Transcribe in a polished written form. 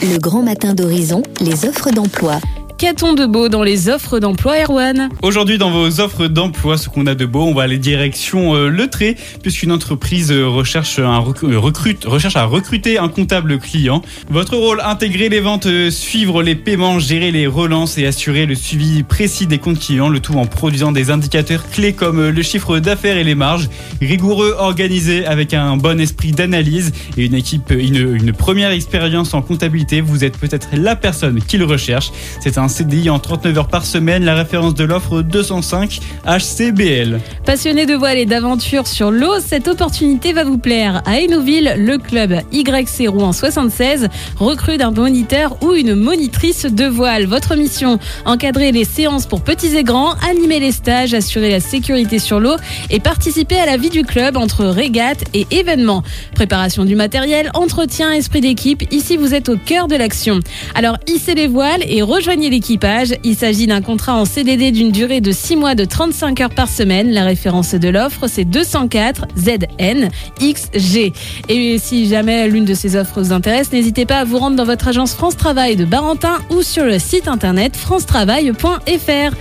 Le grand matin d'Horizon, les offres d'emploi. Qu'a-t-on de beau dans les offres d'emploi, Erwan ? Aujourd'hui, dans vos offres d'emploi, ce qu'on a de beau, on va aller direction Le Trait, puisqu'une entreprise recherche à recruter un comptable client. Votre rôle, intégrer les ventes, suivre les paiements, gérer les relances et assurer le suivi précis des comptes clients, le tout en produisant des indicateurs clés comme le chiffre d'affaires et les marges. Rigoureux, organisé, avec un bon esprit d'analyse et une première expérience en comptabilité, vous êtes peut-être la personne qu'il recherche. C'est un CDI en 39 heures par semaine, la référence de l'offre 205 HCBL. Passionné de voile et d'aventure sur l'eau, cette opportunité va vous plaire. À Hénouville, le club YC Rouen 76 recrute un moniteur ou une monitrice de voile. Votre mission, encadrer les séances pour petits et grands, animer les stages, assurer la sécurité sur l'eau et participer à la vie du club entre régates et événements. Préparation du matériel, entretien, esprit d'équipe, ici vous êtes au cœur de l'action. Alors hissez les voiles et rejoignez l'équipage. Il s'agit d'un contrat en CDD d'une durée de 6 mois de 35 heures par semaine. La référence de l'offre, c'est 204 ZNXG. Et si jamais l'une de ces offres vous intéresse, n'hésitez pas à vous rendre dans votre agence France Travail de Barentin ou sur le site internet francetravail.fr.